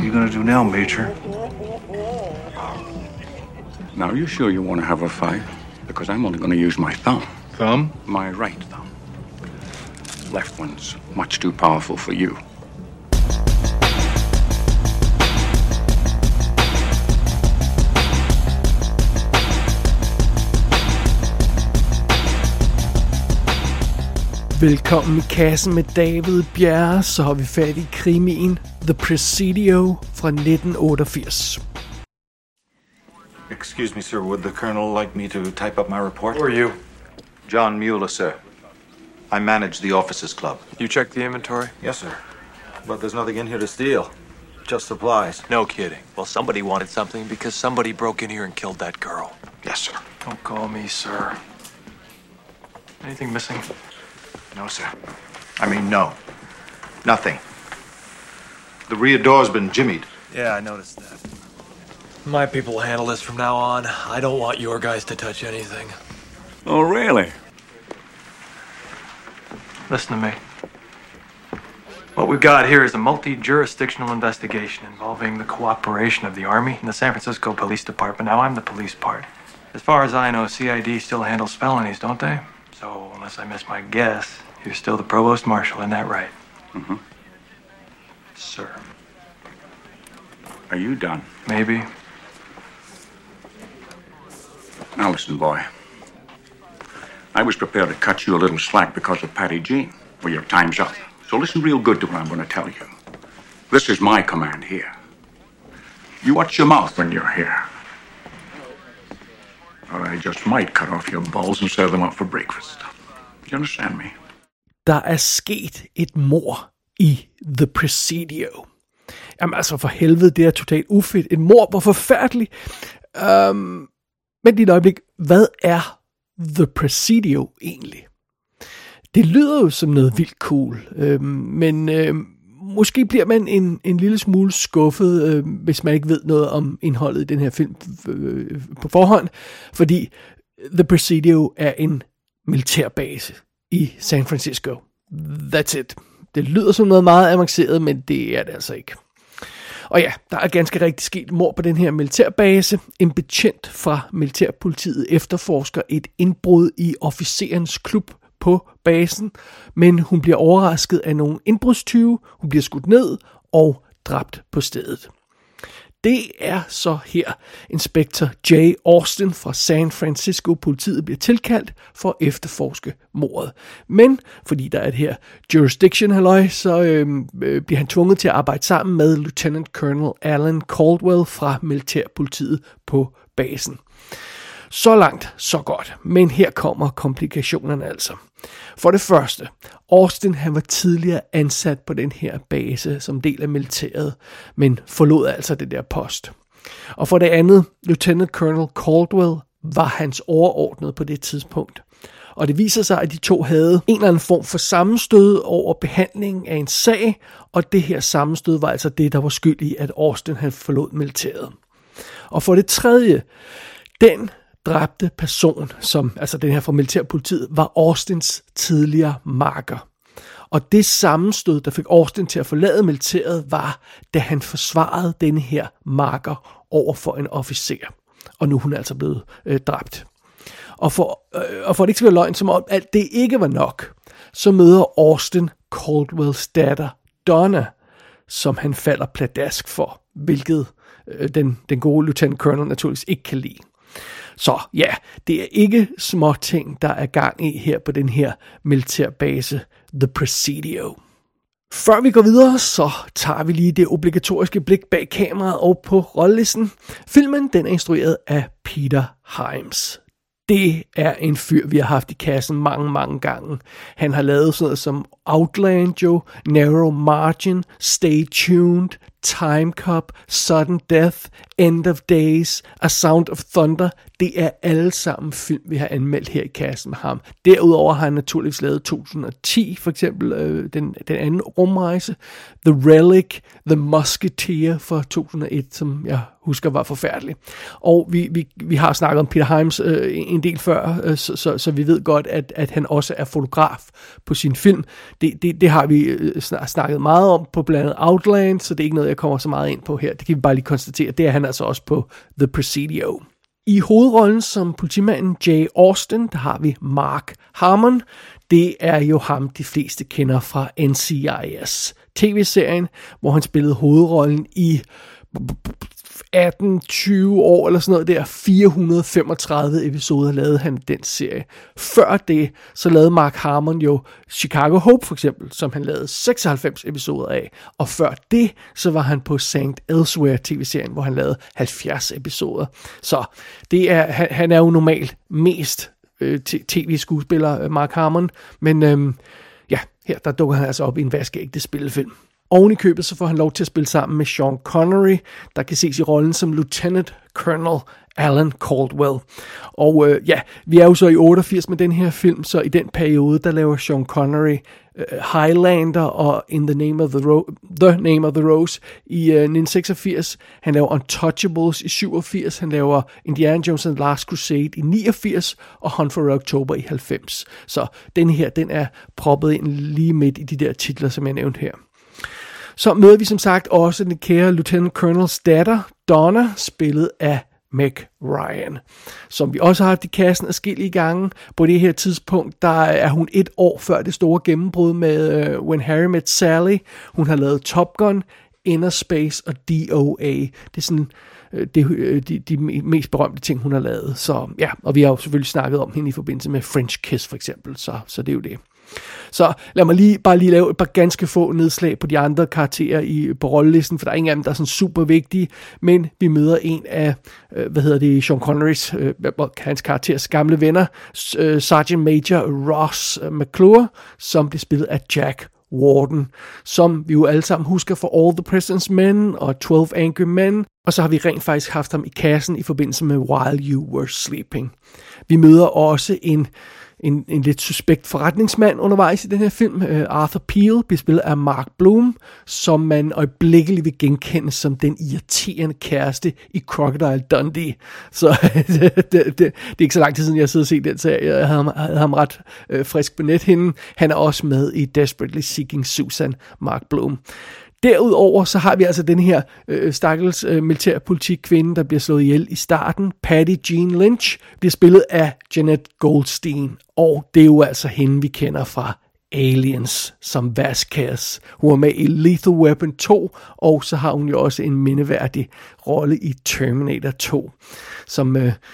you gonna do now, Major? Now, are you sure you want to have a fight? Because I'm only going to use my thumb. Thumb? My right thumb. Left one's much too powerful for you. Velkommen i kassen med David Bjerre, så har vi fat i krimien The Presidio fra 1988. Excuse me, sir. Would the colonel like me to type up my report? Who are you? John Mueller, sir. I manage the officers' club. You checked the inventory? Yes, sir. But there's nothing in here to steal. Just supplies. No kidding. Well, somebody wanted something because somebody broke in here and killed that girl. Yes, sir. Don't call me sir. Anything missing? No, sir. I mean, no. Nothing. The rear door's been jimmied. Yeah, I noticed that. My people will handle this from now on. I don't want your guys to touch anything. Oh, really? Listen to me. What we've got here is a multi-jurisdictional investigation involving the cooperation of the Army and the San Francisco Police Department. Now, I'm the police part. As far as I know, CID still handles felonies, don't they? So, unless I miss my guess, you're still the Provost Marshal, isn't that right? Mm-hmm. Sir. Are you done? Maybe. Now listen, boy. I was prepared to cut you a little slack because of Patty Jean. Well, your time's up. So listen real good to what I'm going to tell you. This is my command here. You watch your mouth when you're here. Or I just might cut off your balls and serve them up for breakfast. You understand me? Der er sket et mord i The Presidio. Jamen altså for helvede, det er totalt ufedt. Et mord, hvor forfærdeligt. Men lige et øjeblik, hvad er The Presidio egentlig? Det lyder jo som noget vildt cool, men måske bliver man en lille smule skuffet, hvis man ikke ved noget om indholdet i den her film på forhånd, fordi The Presidio er en militærbase i San Francisco. That's it. Det lyder som noget meget avanceret, men det er det altså ikke. Og ja, der er ganske rigtig sket mord på den her militærbase. En betjent fra militærpolitiet efterforsker et indbrud i officerens klub på basen, men hun bliver overrasket af nogle indbrudstyve. Hun bliver skudt ned og dræbt på stedet. Det er så her, inspektor Jay Austin fra San Francisco politiet bliver tilkaldt for at efterforske mordet. Men fordi der er et her jurisdiction halløj, så bliver han tvunget til at arbejde sammen med Lieutenant Colonel Alan Caldwell fra militærpolitiet på basen. Så langt, så godt. Men her kommer komplikationerne altså. For det første, Austin han var tidligere ansat på den her base som del af militæret, men forlod altså det der post. Og for det andet, Lieutenant Colonel Caldwell var hans overordnede på det tidspunkt. Og det viser sig, at de to havde en eller anden form for sammenstød over behandlingen af en sag, og det her sammenstød var altså det, der var skyld i, at Austin han forlod militæret. Og for det tredje, den dræbte person, som altså den her fra militærpolitiet, var Austins tidligere makker. Og det sammenstød, der fik Austin til at forlade militæret, var, da han forsvarede denne her makker over for en officer. Og nu er hun altså blevet dræbt. Og for det ikke skal være løgn, som om alt det ikke var nok, så møder Austin Caldwells datter Donna, som han falder pladask for, hvilket den gode lieutenant colonel naturligvis ikke kan lide. Så ja, det er ikke små ting, der er gang i her på den her militærbase, The Presidio. Før vi går videre, så tager vi lige det obligatoriske blik bag kameraet og på rollelisten. Filmen den er instrueret af Peter Hyams. Det er en fyr, vi har haft i kassen mange gange. Han har lavet sådan noget som Outland, Narrow Margin, Stay Tuned, Time Cop, Sudden Death, End of Days, A Sound of Thunder. Det er alle sammen film, vi har anmeldt her i kassen med ham. Derudover har han naturligvis lavet 2010, for eksempel den anden rumrejse, The Relic, The Musketeer fra 2001, som jeg husker var forfærdelig. Og vi har snakket om Peter Hyams en del før, så vi ved godt, at han også er fotograf på sin film. Det har vi snakket meget om på blandt andet Outland, så det er ikke noget, noget, jeg kommer så meget ind på her. Det kan vi bare lige konstatere. Det er han altså også på The Presidio. I hovedrollen som politimanden Jay Austin, der har vi Mark Harmon. Det er jo ham, de fleste kender fra NCIS tv-serien, hvor han spillede hovedrollen i 18-20 år eller sådan noget der. 435 episoder lavede han den serie. Før det, så lavede Mark Harmon jo Chicago Hope for eksempel, som han lavede 96 episoder af. Og før det, så var han på St. Elsewhere tv-serien, hvor han lavede 70 episoder. Så det er, han er jo normalt mest tv-skuespiller, Mark Harmon. Men ja, her der dukker han altså op i en vaskeægte spillefilm. Oven i købet så får han lov til at spille sammen med Sean Connery, der kan ses i rollen som Lieutenant Colonel Alan Caldwell. Og ja, vi er jo så i 88 med den her film, så i den periode, der laver Sean Connery Highlander og In the Name of the Rose i 1986. Han laver Untouchables i 87. Han laver Indiana Jones and the Last Crusade i 89 og Hunt for Red October i 90. Så den her, den er proppet ind lige midt i de der titler, som jeg nævnte her. Så møder vi som sagt også den kære Lieutenant Colonels datter, Donna, spillet af Meg Ryan, som vi også har haft i kassen adskillige gange. På det her tidspunkt, der er hun 1 år før det store gennembrud med When Harry Met Sally. Hun har lavet Top Gun, Inner Space og DOA. Det er sådan de mest berømte ting, hun har lavet. Så ja, og vi har jo selvfølgelig snakket om hende i forbindelse med French Kiss for eksempel, så det er jo det. Så lad mig bare lige lave et par ganske få nedslag på de andre karakterer på rollelisten, for der er ingen af dem, der er sådan super vigtige, men vi møder en af, Sean Connerys, hans karakteres gamle venner, Sergeant Major Ross McClure, som blev spillet af Jack Warden, som vi jo alle sammen husker fra All the President's Men og 12 Angry Men, og så har vi rent faktisk haft ham i kassen i forbindelse med While You Were Sleeping. Vi møder også en lidt suspekt forretningsmand undervejs i den her film. Arthur Peel bliver spillet af Mark Bloom, som man øjeblikkeligt vil genkende som den irriterende kæreste i Crocodile Dundee. Så det er ikke så lang tid siden, jeg sidder og set den, så jeg havde ham ret frisk på nethinden. Han er også med i Desperately Seeking Susan, Mark Bloom. Derudover så har vi altså den her stakkels militærpolitikvinde, der bliver slået ihjel i starten. Patty Jean Lynch bliver spillet af Jeanette Goldstein, og det er jo altså hende, vi kender fra Aliens som Vasquez. Hun er med i Lethal Weapon 2, og så har hun jo også en mindeværdig rolle i Terminator 2, som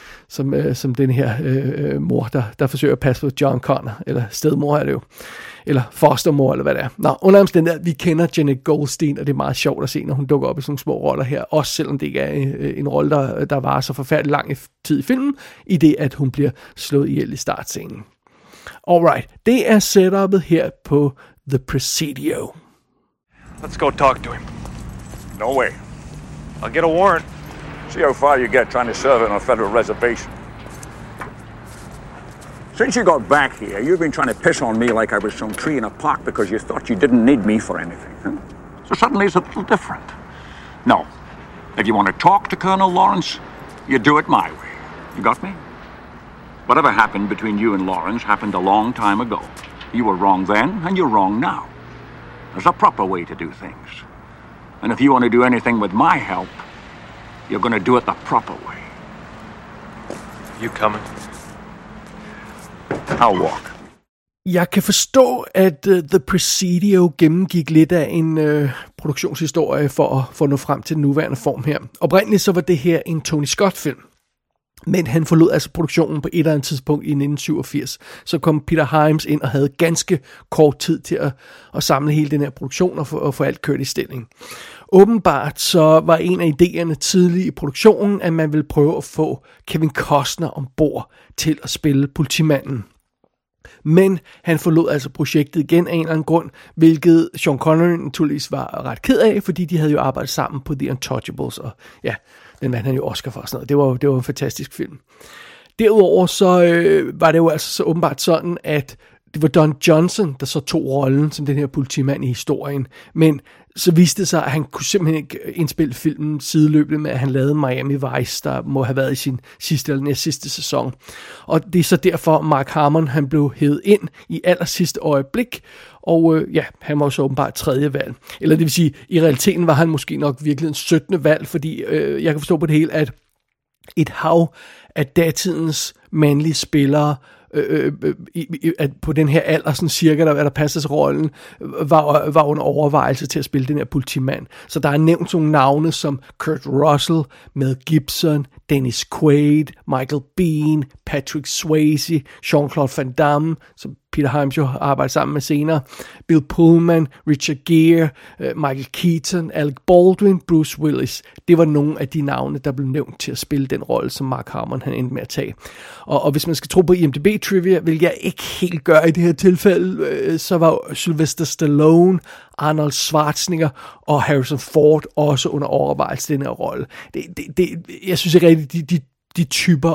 den her mor, der forsøger at passe på John Connor, eller stedmor er det jo, eller fostermor, eller hvad det er. Nå, under omstændighed, vi kender Jeanette Goldstein, og det er meget sjovt at se, når hun dukker op i sådan nogle små roller her, også selvom det ikke er en rolle, der var så forfærdelig lang tid i filmen, i det, at hun bliver slået ihjel i startscenen. Alright, det er setupet her på The Presidio. Let's go talk to him. No way. I'll get a warrant. See how far you get trying to serve it on a federal reservation. Since you got back here, you've been trying to piss on me like I was some tree in a park because you thought you didn't need me for anything. Huh? So suddenly it's a little different. No. If you want to talk to Colonel Lawrence, you do it my way. You got me? Whatever happened between you and Lawrence happened a long time ago. You were wrong then, and you're wrong now. There's a proper way to do things. And if you want to do anything with my help, you're going to do it the proper way. You coming? I'll walk. Jeg kan forstå, at The Presidio gennemgik lidt af en produktionshistorie for at nå frem til den nuværende form her. Oprindeligt så var det her en Tony Scott-film. Men han forlod altså produktionen på et eller andet tidspunkt i 1987. Så kom Peter Hyams ind og havde ganske kort tid til at samle hele den her produktion og få alt kørt i stilling. Åbenbart så var en af idéerne tidligt i produktionen, at man ville prøve at få Kevin Costner ombord til at spille politimanden. Men han forlod altså projektet igen af en eller anden grund, hvilket Sean Connery naturligvis var ret ked af, fordi de havde jo arbejdet sammen på The Untouchables, og ja, den vandt han jo Oscar for og sådan noget. Det var en fantastisk film. Derudover så var det jo altså så åbenbart sådan, at det var Don Johnson, der så tog rollen som den her politimand i historien, men så viste det sig, at han kunne simpelthen ikke indspille filmen sideløbende med, at han lavede Miami Vice, der må have været i sin sidste eller næstsidste sæson. Og det er så derfor, Mark Harmon han blev hævet ind i allersidste øjeblik, og han var så åbenbart tredje valg. Eller det vil sige, i realiteten var han måske nok virkelig en 17. valg, fordi jeg kan forstå på det hele, at et hav af datidens mandlige spillere at på den her alder, sådan cirka, der passer til rollen, var under overvejelse til at spille den her politimand. Så der er nævnt nogle navne som Kurt Russell, Mel Gibson, Dennis Quaid, Michael Biehn, Patrick Swayze, Jean-Claude Van Damme, som Peter Hyams jo arbejder sammen med senere, Bill Pullman, Richard Gere, Michael Keaton, Alec Baldwin, Bruce Willis. Det var nogle af de navne, der blev nævnt til at spille den rolle, som Mark Harmon han endte med at tage. Og hvis man skal tro på IMDb-trivia, vil jeg ikke helt gøre i det her tilfælde, så var Sylvester Stallone, Arnold Schwarzenegger og Harrison Ford også under overvejelse den her rolle. Jeg synes ikke rigtig, de typer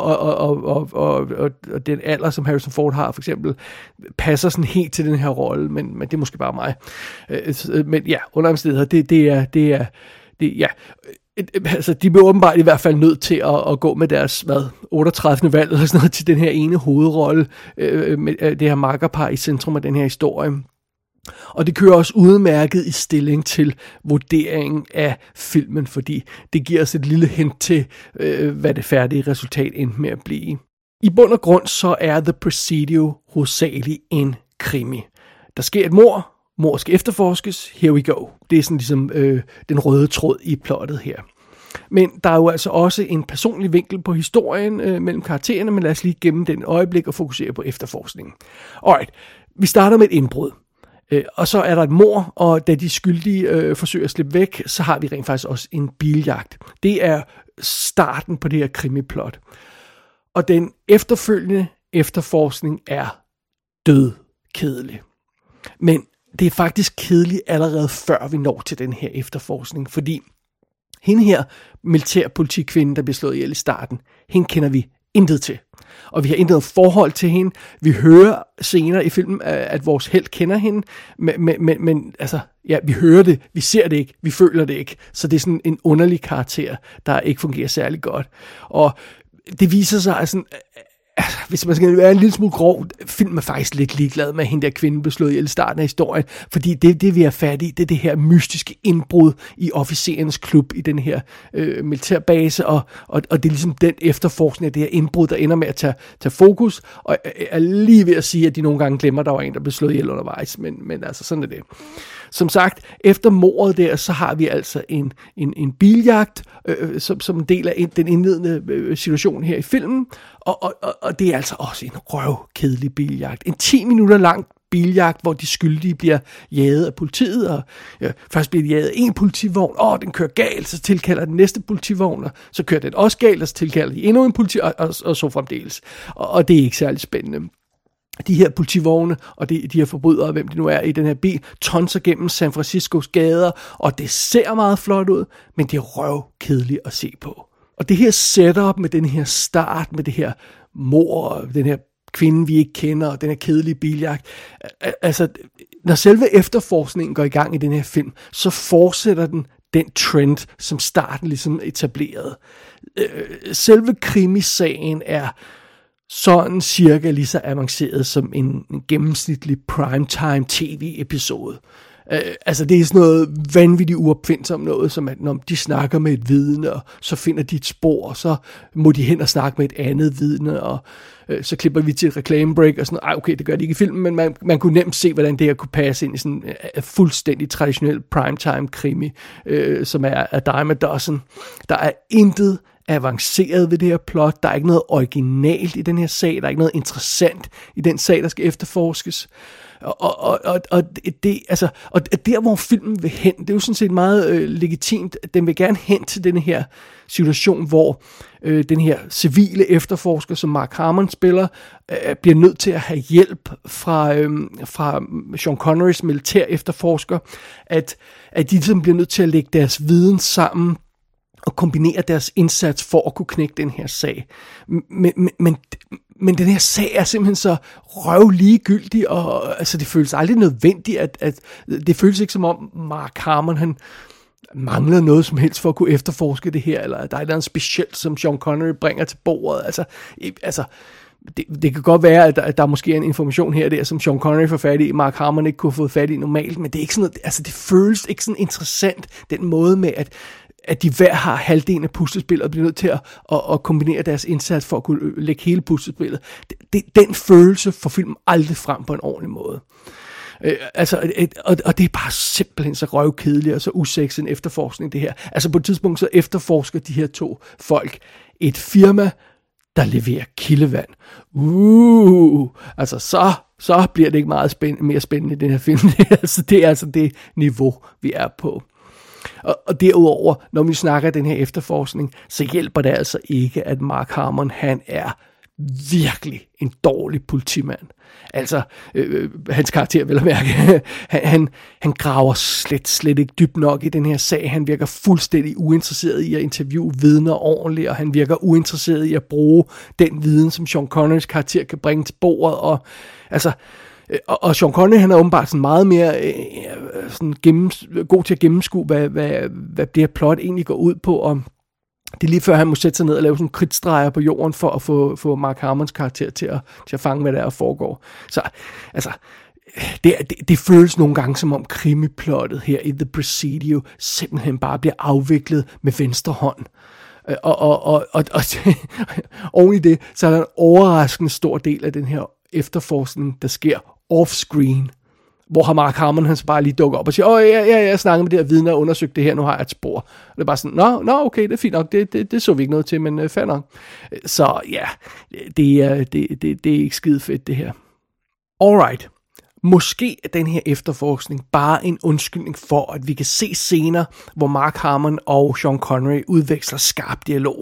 og den alder, som Harrison Ford har, for eksempel, passer sådan helt til den her rolle, men det er måske bare mig. Men ja, under omstændigheder, altså, de blev åbenbart i hvert fald nødt til at gå med deres 38. valg eller sådan noget til den her ene hovedrolle, med det her makkerpar i centrum af den her historie. Og det kører også udmærket i stilling til vurderingen af filmen, fordi det giver os et lille hint til, hvad det færdige resultat endte med at blive. I bund og grund så er The Presidio hovedsageligt en krimi. Der sker et mord skal efterforskes, here we go. Det er sådan ligesom den røde tråd i plottet her. Men der er jo altså også en personlig vinkel på historien mellem karaktererne, men lad os lige gemme den øjeblik og fokusere på efterforskningen. Alright, vi starter med et indbrud. Og så er der et mord, og da de skyldige forsøger at slippe væk, så har vi rent faktisk også en biljagt. Det er starten på det her krimiplot. Og den efterfølgende efterforskning er dødkedelig. Men det er faktisk kedeligt allerede før vi når til den her efterforskning, fordi hende her militærpolitikvinde, der bliver slået ihjel i starten, hende kender vi intet til. Og vi har intet forhold til hende. Vi hører senere i filmen, at vores helt kender hende, men altså, ja, vi hører det, vi ser det ikke, vi føler det ikke. Så det er sådan en underlig karakter, der ikke fungerer særlig godt. Og det viser sig, altså, hvis man skal være en lille smule grov, filmen er faktisk lidt ligeglad med, at hende der kvinde blev slået ihjel i starten af historien, fordi det vi er fat i, det er det her mystiske indbrud i officerernes klub i den her militærbase, og det er ligesom den efterforskning af det her indbrud, der ender med at tage fokus, og jeg er lige ved at sige, at de nogle gange glemmer, at der var en, der blev slået ihjel undervejs, men altså sådan er det. Som sagt, efter mordet der, så har vi altså en biljagt, som en del af den indledende situation her i filmen, og det er altså også en røvkedelig biljagt. En 10 minutter lang biljagt, hvor de skyldige bliver jaget af politiet, og først bliver de jaget af en politivogn, den kører galt, så tilkalder den næste politivogn, og så kører den også galt, og så tilkalder de endnu en politivogn, og så fremdeles. Og det er ikke særlig spændende. De her politivogne og de her forbrydere, hvem de nu er i den her bil, tonser gennem San Franciscos gader, og det ser meget flot ud, men det er røvkedeligt at se på. Og det her setup med den her start, med det her mord, den her kvinde, vi ikke kender, og den her kedelige biljagt, altså, når selve efterforskningen går i gang i den her film, så fortsætter den trend, som starten ligesom etablerede. Selve krimisagen er sådan cirka lige så avanceret som en gennemsnitlig primetime tv-episode. Altså det er sådan noget vanvittigt uopfindsomt noget, som at når de snakker med et vidne, og så finder de et spor, og så må de hen og snakke med et andet vidne, og så klipper vi til et reklamebreak, og sådan, okay, det gør de ikke i filmen, men man kunne nemt se, hvordan det her kunne passe ind i sådan en fuldstændig traditionel primetime krimi, som er Dime a Dozen. Der er intet avanceret ved det her plot. Der er ikke noget originalt i den her sag. Der er ikke noget interessant i den sag, der skal efterforskes. Og der, hvor filmen vil hen, det er jo sådan set meget legitimt. Den vil gerne hen til den her situation, hvor den her civile efterforsker, som Mark Harmon spiller, bliver nødt til at have hjælp fra Sean Connerys militær efterforsker, at de ligesom bliver nødt til at lægge deres viden sammen og kombinere deres indsats for at kunne knække den her sag. Men den her sag er simpelthen så røvligegyldig, og altså, det føles aldrig nødvendigt, at det føles ikke som om Mark Harmon, han mangler noget som helst for at kunne efterforske det her, eller at der er noget specielt, som Sean Connery bringer til bordet. Altså det kan godt være, at der måske er en information her og der, som Sean Connery får fat i, Mark Harmon ikke kunne få fat i normalt, men det er ikke sådan noget, altså det føles ikke sådan interessant, den måde med, at de hver har halvdelen af puslespillet og bliver nødt til at kombinere deres indsats for at kunne lægge hele puslespillet. Den følelse får filmen aldrig frem på en ordentlig måde. Og det er bare simpelthen så røvkedeligt og så usexet en efterforskning, det her. Altså på et tidspunkt så efterforsker de her to folk et firma, der leverer kildevand. Altså så bliver det ikke meget mere spændende i den her film. Det er altså det niveau, vi er på. Og derudover, når vi snakker den her efterforskning, så hjælper det altså ikke, at Mark Harmon, han er virkelig en dårlig politimand. Altså, hans karakter, vil jeg mærke, han graver slet ikke dybt nok i den her sag. Han virker fuldstændig uinteresseret i at interviewe vidner ordentligt, og han virker uinteresseret i at bruge den viden, som Sean Connerys karakter kan bringe til bordet. Og Sean Connery, han er åbenbart sådan meget mere sådan god til at gennemskue, hvad det her plot egentlig går ud på, og det er lige før, han må sætte sig ned og lave sådan kridtstreger på jorden for at få Mark Harmons karakter til at fange, hvad der er foregår. Så altså, det føles nogle gange som om krimiplottet her i The Presidio simpelthen bare bliver afviklet med venstre hånd. Og oven i det, så er der en overraskende stor del af den her efterforskning, der sker off-screen, hvor Mark Harmon, han så bare lige dukker op og siger, jeg snakker med det her vidne og undersøgte det her, nu har jeg et spor. Og det er bare sådan, nå, okay, det er fint nok, det så vi ikke noget til, men fair nok. Så ja, det er ikke skide fedt, det her. Alright. Måske er den her efterforskning bare en undskyldning for, at vi kan se scener, hvor Mark Harmon og Sean Connery udveksler skarp dialog.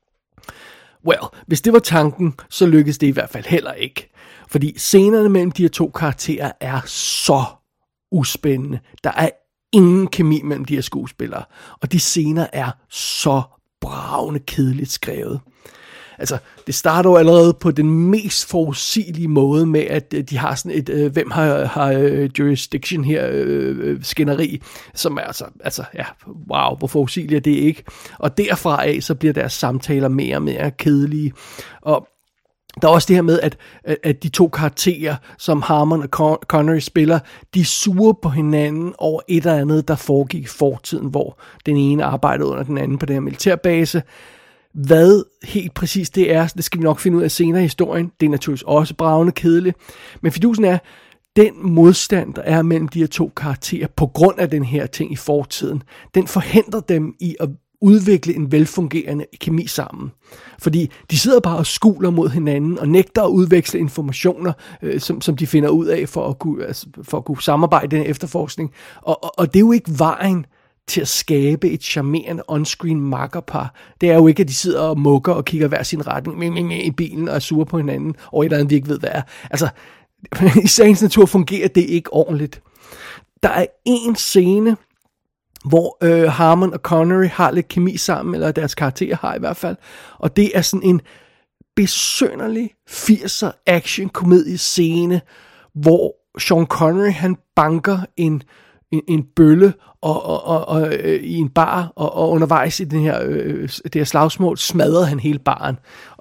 Well, hvis det var tanken, så lykkedes det i hvert fald heller ikke. Fordi scenerne mellem de her to karakterer er så uspændende. Der er ingen kemi mellem de her skuespillere. Og de scener er så bravende kedeligt skrevet. Altså, det starter jo allerede på den mest forudsigelige måde med, at de har sådan et, hvem har jurisdiction her, skænderi, som er altså, ja, wow, hvor forudsigeligt er det ikke. Og derfra af, så bliver deres samtaler mere og mere kedelige. Og der er også det her med, at de to karakterer, som Harmon og Connery spiller, de er sure på hinanden over et eller andet, der foregik i fortiden, hvor den ene arbejdede under den anden på den her militærbase. Hvad helt præcis det er, det skal vi nok finde ud af senere i historien. Det er naturligvis også bravende kedeligt. Men fidusen er, den modstand, der er mellem de her to karakterer, på grund af den her ting i fortiden, den forhindrer dem i at udvikle en velfungerende kemi sammen. Fordi de sidder bare og skuler mod hinanden, og nægter at udveksle informationer, som de finder ud af, for at kunne samarbejde i den efterforskning. Og det er jo ikke vejen til at skabe et charmerende on-screen makkerpar. Det er jo ikke, at de sidder og mukker og kigger hver sin retning i bilen og er sure på hinanden over et eller andet, vi ikke ved, hvad er. Altså, i sagens natur fungerer det ikke ordentligt. Der er en scene, hvor Harmon og Connery har lidt kemi sammen, eller deres karakterer har i hvert fald, og det er sådan en besynderlig 80'er action-komedie-scene, hvor Sean Connery, han banker en bølle og i en bar, og undervejs i det her slagsmål smadrede han hele baren,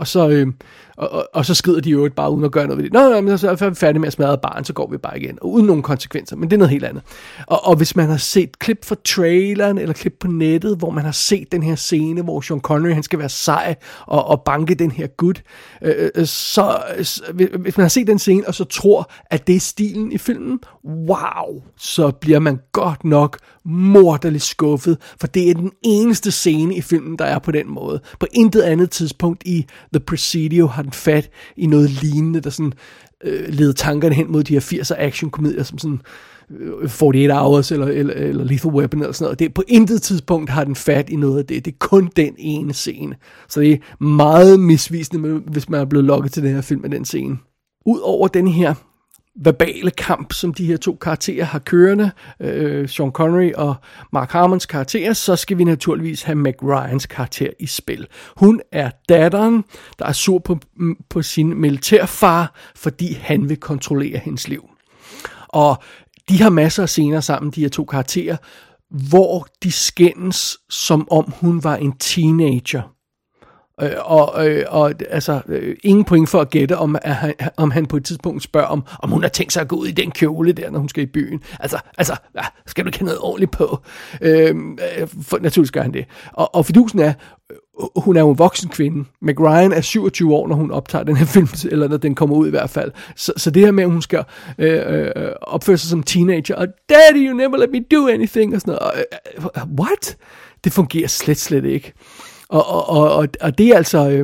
og så skrider de jo bare uden at gøre noget ved det. Men så er vi færdige med at smadre baren, så går vi bare igen, og uden nogen konsekvenser, men det er noget helt andet. Og hvis man har set klip fra traileren, eller klip på nettet, hvor man har set den her scene, hvor Sean Connery, han skal være sej, og banke den her gut, så hvis man har set den scene, og så tror, at det er stilen i filmen, wow, så bliver man godt nok morderligt skuffet, for det er den eneste scene i filmen, der er på den måde. På intet andet tidspunkt i The Presidio har den fat i noget lignende, der sådan leder tankerne hen mod de her 80'er action-komedier, som sådan 48 Hours eller Lethal Weapon eller sådan noget. Det er på intet tidspunkt har den fat i noget af det. Det er kun den ene scene. Så det er meget misvisende, hvis man er blevet lokket til den her film med den scene. Udover den her verbale kamp, som de her to karakterer har kørende, Sean Connery og Mark Harmons karakter, så skal vi naturligvis have Meg Ryans karakter i spil. Hun er datteren, der er sur på sin militærfar, fordi han vil kontrollere hendes liv. Og de har masser af scener sammen, de her to karakterer, hvor de skændes, som om hun var en teenager. Ingen point for at gætte, om han på et tidspunkt spørger, om hun har tænkt sig at gå ud i den kjole der, når hun skal i byen. Skal du ikke have noget ordentligt på? Naturligvis gør han det. Og fidusen er, hun er jo en voksen kvinde. Meg Ryan er 27 år, når hun optager den her film, eller når den kommer ud i hvert fald. Så det her med, at hun skal opføre sig som teenager, og daddy, you never let me do anything, og sådan noget. What? Det fungerer slet ikke. Og det er altså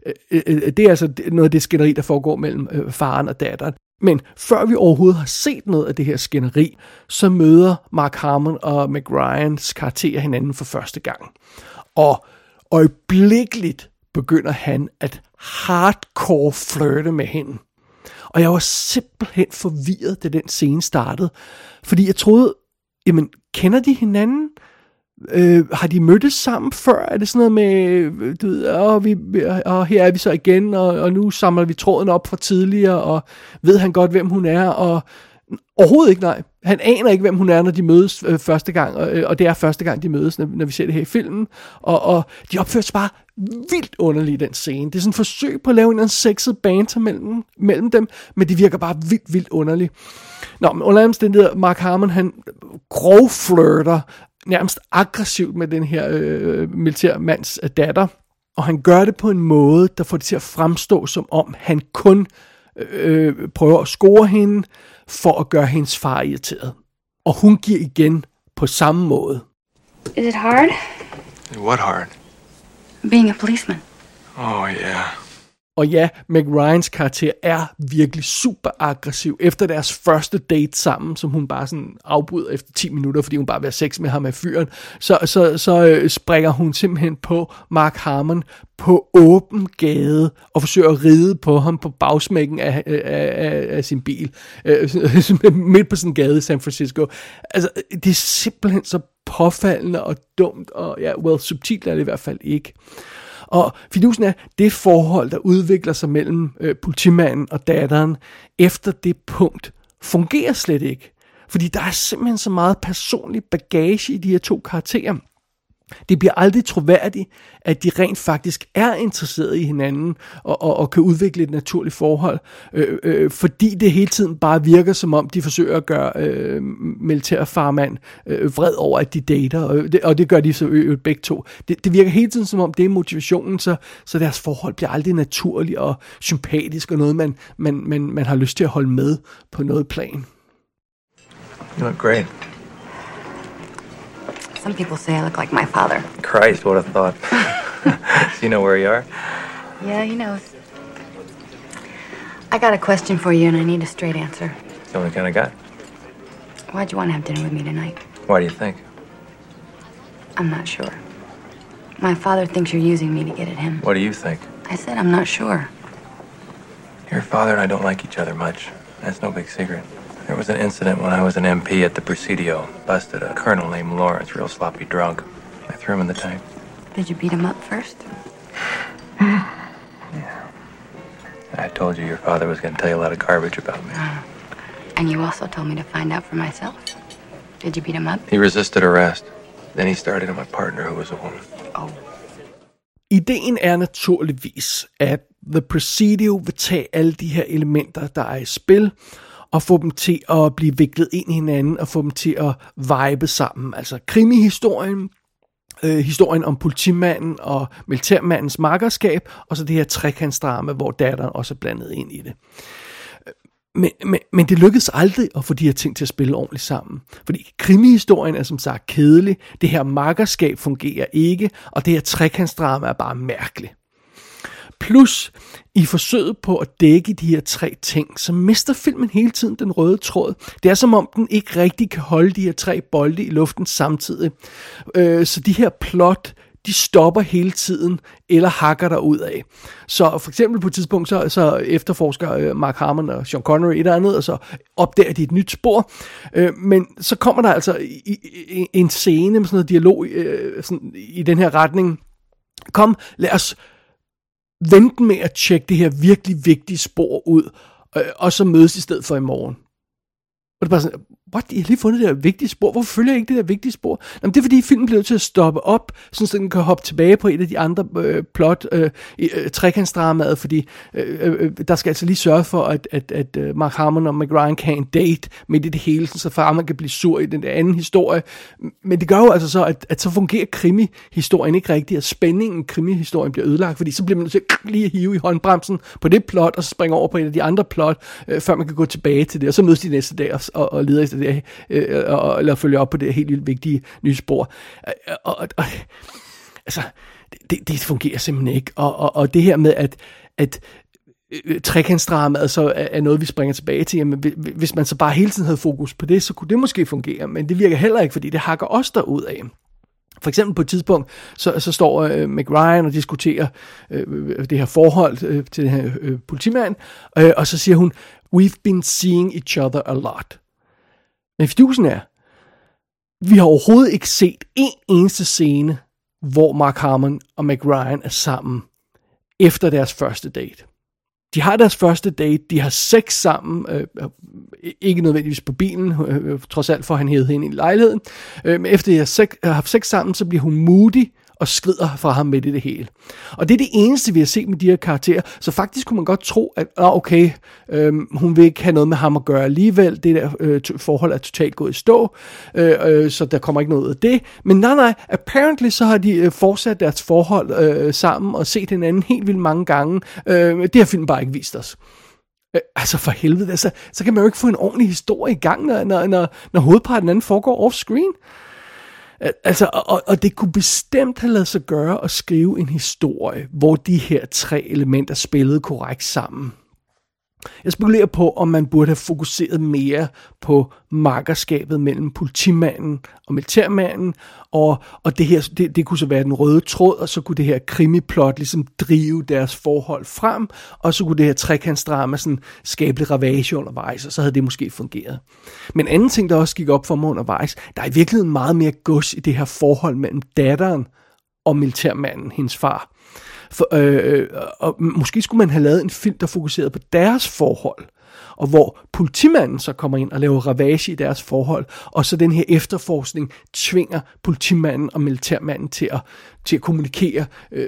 noget af det skænderi, der foregår mellem faren og datteren. Men før vi overhovedet har set noget af det her skænderi, så møder Mark Harmon og Meg Ryans karakterer hinanden for første gang. Og øjeblikkeligt begynder han at hardcore flirte med hende. Og jeg var simpelthen forvirret, da den scene startede. Fordi jeg troede, jamen, kender de hinanden? Har de mødtes sammen før? Er det sådan noget med, du ved, og her er vi så igen, og nu samler vi tråden op fra tidligere, og ved han godt, hvem hun er, og overhovedet ikke, nej. Han aner ikke, hvem hun er, når de mødes første gang, og det er første gang, de mødes, når vi ser det her i filmen, og de opfører sig bare vildt underligt i den scene. Det er sådan et forsøg på at lave en sexet banter mellem dem, men det virker bare vildt underligt. Nå, men under omstændigheder, Mark Harmon, han grovflirter nærmest aggressivt med den her militærmands datter, og han gør det på en måde, der får det til at fremstå, som om han kun prøver at score hende, for at gøre hendes far irriteret. Og hun giver igen på samme måde. Is it hard? What hard? Being a policeman. Oh, yeah. Og ja, Meg Ryans karakter er virkelig super aggressiv. Efter deres første date sammen, som hun bare sådan afbryder efter 10 minutter, fordi hun bare vil have sex med ham af fyren, så springer hun simpelthen på Mark Harmon på åben gade og forsøger at ride på ham på bagsmækken af sin bil. Midt på sådan en gade i San Francisco. Altså, det er simpelthen så påfaldende og dumt, og ja, subtilt er det i hvert fald ikke. Og fidusen er, det forhold, der udvikler sig mellem politimanden og datteren, efter det punkt, fungerer slet ikke. Fordi der er simpelthen så meget personlig bagage i de her to karakterer. Det bliver aldrig troværdigt, at de rent faktisk er interesserede i hinanden og kan udvikle et naturligt forhold, fordi det hele tiden bare virker som om, de forsøger at gøre militærfarmand vred over, at de dater, og det gør de så begge to. Det virker hele tiden som om, det er motivationen, så deres forhold bliver aldrig naturligt og sympatisk, og noget, man har lyst til at holde med på noget plan. You look great. Some people say I look like my father. Christ, what a thought. Does he know where you are? Yeah, he knows. I got a question for you, and I need a straight answer. It's the only kind I got. Why'd you want to have dinner with me tonight? Why do you think? I'm not sure. My father thinks you're using me to get at him. What do you think? I said I'm not sure. Your father and I don't like each other much. That's no big secret. There was an incident when I was an MP at the Presidio. Busted a colonel named Lawrence, real sloppy drunk. I threw him in the tank. Did you beat him up first? Yeah. I told you your father was going to tell you a lot of garbage about me. And you also told me to find out for myself. Did you beat him up? He resisted arrest. Then he started on my partner, who was a woman. Oh. Ideen er naturligvis, at The Presidio vil tage alle de her elementer, der er i spil, og få dem til at blive viklet ind i hinanden, og få dem til at vibe sammen. Altså krimihistorien, historien om politimanden og militærmandens makkerskab, og så det her trekantsdrama, hvor datteren også er blandet ind i det. Men det lykkedes aldrig at få de her ting til at spille ordentligt sammen. Fordi krimihistorien er som sagt kedelig, det her makkerskab fungerer ikke, og det her trekantsdrama er bare mærkeligt. Plus, i forsøget på at dække de her tre ting, så mister filmen hele tiden den røde tråd. Det er som om, den ikke rigtig kan holde de her tre bolde i luften samtidig. Så de her plot, de stopper hele tiden, eller hakker der ud af. Så for eksempel på et tidspunkt, så efterforsker Mark Harmon og Sean Connery et eller andet, og så opdager de et nyt spor. Men så kommer der altså en scene med sådan noget dialog sådan, i den her retning. Kom, lad os vente med at tjekke det her virkelig vigtige spor ud, og så mødes i stedet for i morgen. Og det er bare sådan, what? I har lige fundet det der vigtige spor. Hvorfor følger jeg ikke det der vigtige spor? Jamen, det er fordi filmen bliver nødt til at stoppe op, så den kan hoppe tilbage på et af de andre plot, trekantsdramaet, fordi der skal altså lige sørge for, at Mark Harmon og Meg Ryan kan en date midt i det hele, så far man kan blive sur i den der anden historie. Men det gør jo altså så, at så fungerer krimi-historien ikke rigtigt, og spændingen krimi-historien bliver ødelagt, fordi så bliver man nødt til lige at hive i håndbremsen på det plot, og så springe over på et af de andre plot, før man kan gå tilbage til det, og så mødes de næste dag og leder efter det, eller følge op på det helt vildt vigtige nye spor. Altså, det fungerer simpelthen ikke. Og det her med, at trekantsdramaet så er noget, vi springer tilbage til, jamen, hvis man så bare hele tiden havde fokus på det, så kunne det måske fungere, men det virker heller ikke, fordi det hakker os derud af. For eksempel på et tidspunkt, så står Meg Ryan og diskuterer det her forhold til den her politimand, og så siger hun, we've been seeing each other a lot. Men fidusen er, vi har overhovedet ikke set en eneste scene, hvor Mark Harmon og Meg Ryan er sammen efter deres første date. De har deres første date, de har sex sammen, ikke nødvendigvis på bilen, trods alt for han hævet hende i lejligheden, men efter de har haft sex sammen, så bliver hun moody og skrider fra ham midt i det hele. Og det er det eneste, vi har set med de her karakterer, så faktisk kunne man godt tro, at okay, hun vil ikke have noget med ham at gøre alligevel, det der forhold er totalt gået i stå, så der kommer ikke noget ud af det. Men nej, apparently så har de fortsat deres forhold sammen og set hinanden helt vildt mange gange. Det har filmen bare ikke vist os. Altså for helvede, så kan man jo ikke få en ordentlig historie i gang, når hovedparten af den foregår off-screen. Altså, og det kunne bestemt have ladet sig gøre at skrive en historie, hvor de her tre elementer spillede korrekt sammen. Jeg spekulerer på, om man burde have fokuseret mere på makkerskabet mellem politimanden og militærmanden, og det her, det kunne så være den røde tråd, og så kunne det her krimiplot ligesom drive deres forhold frem, og så kunne det her trekantsdrama sådan skabe lidt ravage undervejs, og så havde det måske fungeret. Men anden ting, der også gik op for mig undervejs, der er i virkeligheden meget mere gods i det her forhold mellem datteren og militærmanden, hendes far. Og måske skulle man have lavet en film, der fokuserede på deres forhold, og hvor politimanden så kommer ind og laver ravage i deres forhold, og så den her efterforskning tvinger politimanden og militærmanden til at kommunikere,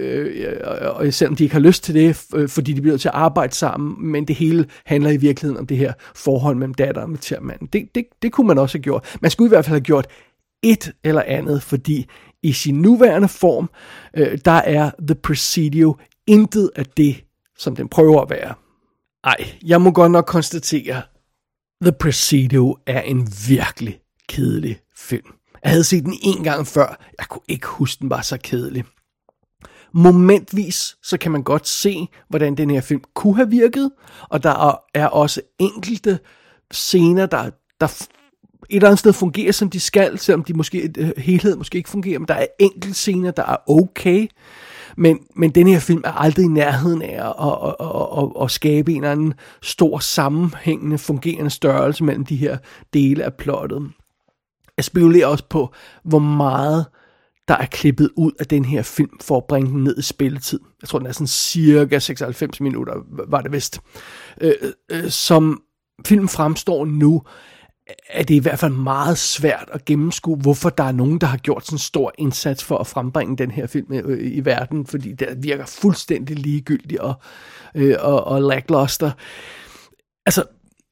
og selvom de ikke har lyst til det, fordi de bliver til at arbejde sammen, men det hele handler i virkeligheden om det her forhold mellem datter og militærmanden. Det kunne man også have gjort. Man skulle i hvert fald have gjort et eller andet, fordi i sin nuværende form, der er The Presidio intet af det, som den prøver at være. Jeg må godt nok konstatere, The Presidio er en virkelig kedelig film. Jeg havde set den en gang før, jeg kunne ikke huske, den var så kedelig. Momentvis, så kan man godt se, hvordan den her film kunne have virket, og der er også enkelte scener, der et eller andet sted fungerer, som de skal, selvom de helheden måske ikke fungerer, men der er enkelte scener, der er okay, men den her film er aldrig i nærheden af at skabe en eller anden stor sammenhængende, fungerende størrelse mellem de her dele af plottet. Jeg spekulerer også på, hvor meget der er klippet ud af den her film, for at bringe den ned i spilletid. Jeg tror, den er sådan cirka 96 minutter, var det vist. Som filmen fremstår nu, er det i hvert fald meget svært at gennemskue, hvorfor der er nogen, der har gjort sådan en stor indsats for at frembringe den her film i verden, fordi det virker fuldstændig ligegyldigt og lackluster. Altså,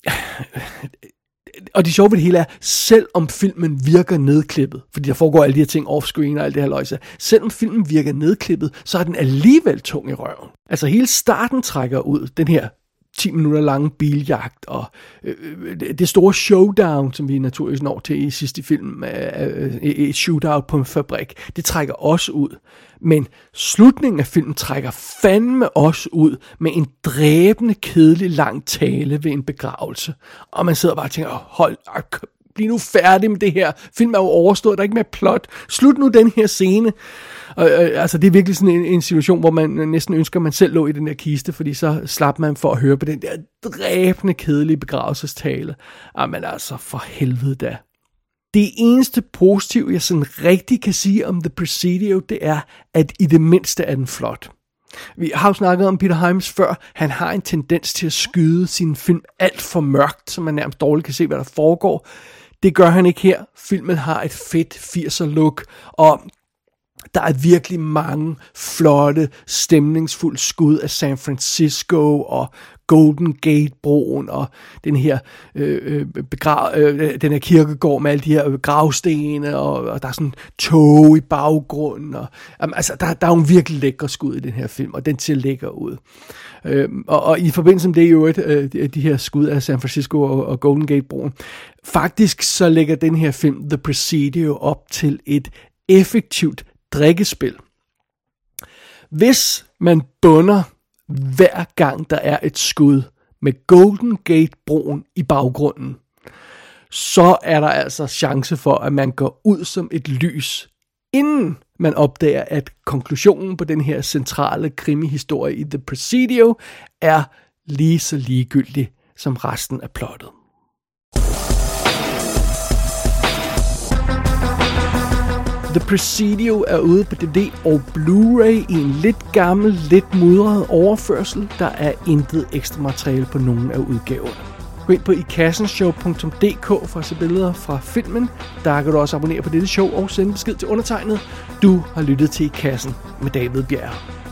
og det sjove ved det hele er, selv om filmen virker nedklippet, fordi der foregår alle de her ting offscreen og alt det her løjse, selvom filmen virker nedklippet, så er den alligevel tung i røven. Altså hele starten trækker ud, den her 10 minutter lange biljagt, og det store showdown, som vi naturligvis når til i sidste film, et shootout på en fabrik, det trækker også ud. Men slutningen af filmen trækker fandme også ud med en dræbende, kedelig lang tale ved en begravelse. Og man sidder bare og tænker, bliv nu færdig med det her. Film er jo overstået, der er ikke mere plot. Slut nu den her scene. Altså, det er virkelig sådan en situation, hvor man næsten ønsker, at man selv lå i den der kiste, fordi så slap man for at høre på den der dræbende, kedelige begravelsestale. Jamen altså, for helvede da. Det eneste positive, jeg sådan rigtig kan sige om The Presidio, det er, at i det mindste er den flot. Vi har jo snakket om Peter Hyams før. Han har en tendens til at skyde sin film alt for mørkt, så man nærmest dårligt kan se, hvad der foregår. Det gør han ikke her. Filmen har et fedt 80'er look, og der er virkelig mange flotte, stemningsfulde skud af San Francisco og Golden Gate-broen og den her, den her kirkegård med alle de her gravstene, og der er sådan tog i baggrunden. Og, altså, der er jo virkelig lækre skud i den her film, og den ser lækker ud. Og i forbindelse med det jo de her skud af San Francisco og Golden Gate-broen, faktisk så lægger den her film The Presidio op til et effektivt drikkespil. Hvis man bunder hver gang der er et skud med Golden Gate-broen i baggrunden, så er der altså chance for, at man går ud som et lys, inden man opdager, at konklusionen på den her centrale krimihistorie i The Presidio er lige så ligegyldig som resten af plottet. The Presidio er ude på DVD og Blu-ray i en lidt gammel, lidt mudret overførsel. Der er intet ekstra materiale på nogen af udgaverne. Gå ind på ikassenshow.dk for at se billeder fra filmen. Der kan du også abonnere på dette show og sende besked til undertegnet. Du har lyttet til I Kassen med David Bjerre.